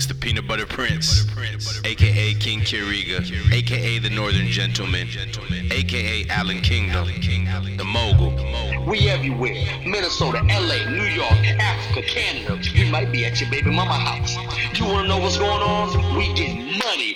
It's the Peanut Butter Prince, aka King Kiriga, aka the Northern Gentleman, aka Allen Kingdom, the Mogul. We everywhere. Minnesota, LA, New York, Africa, Canada. We might be at your baby mama house. You wanna know what's going on? We get money.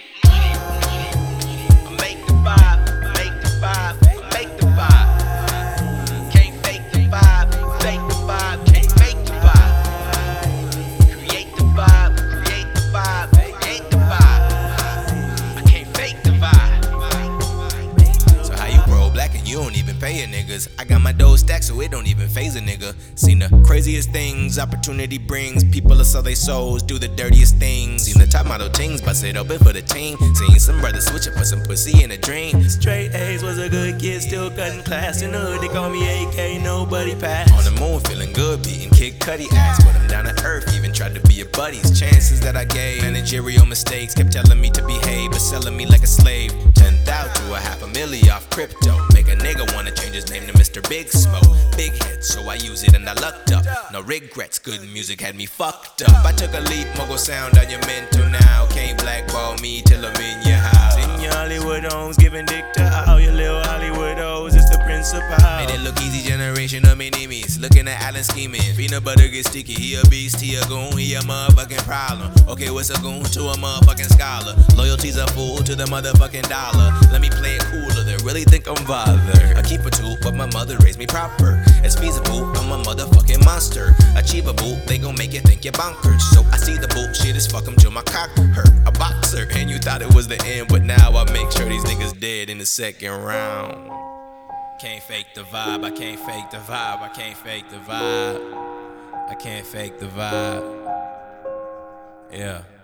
Make the vibe, make the vibe, make the vibe. Can't fake the vibe, fake the vibe, can't fake the vibe. Create the vibe, create the vibe, create the vibe. I can't fake the vibe. So how you roll black and you don't even pay your niggas? I got my dough stacked so it don't even phase a nigga. Seen the craziest things opportunity brings. People will sell their souls, do the dirtiest things. Seen the top model things, bust it open for the team. Seen some brothers switch up for some pussy in a dream. Straight A's, was a good kid, still cutting class in the hood. They call me AK, nobody pass. On the moon, feeling good, beating Kid Cudi ass. But I'm down to earth, even tried to be your buddies. Chances that I gave, managerial mistakes, kept telling me to behave, but selling me like a slave. 10,000 to $500,000 off crypto. Make a nigga wanna change his name to Mr. Big Smoke. Big head, so I use it and I lucked up. No regrets, good music had me fucked up. I took a leap, mogul sound on your mental now. Can't blackball me till I'm in your house. In your Hollywood homes, giving dick to all your little Hollywood hoes. It's the principal. Made it look easy, generation of mini-me's. Looking at Allen scheming. Peanut butter get sticky, he a beast, he a goon, he a motherfucking problem. Okay, what's a goon to a motherfucking scholar? Loyalty's a fool to the motherfucking dollar. Let me play it cooler, they really think I'm bothered. I keep a tool, but my mother raised me proper. It's feasible, I'm a motherfucking monster. Achievable, they gon' make you think you're bonkers. So I see the bullshit as fuck 'em till my cock hurt. A boxer, and you thought it was the end, but now I make sure these niggas dead in the second round. Can't fake the vibe, I can't fake the vibe, I can't fake the vibe. I can't fake the vibe. Yeah.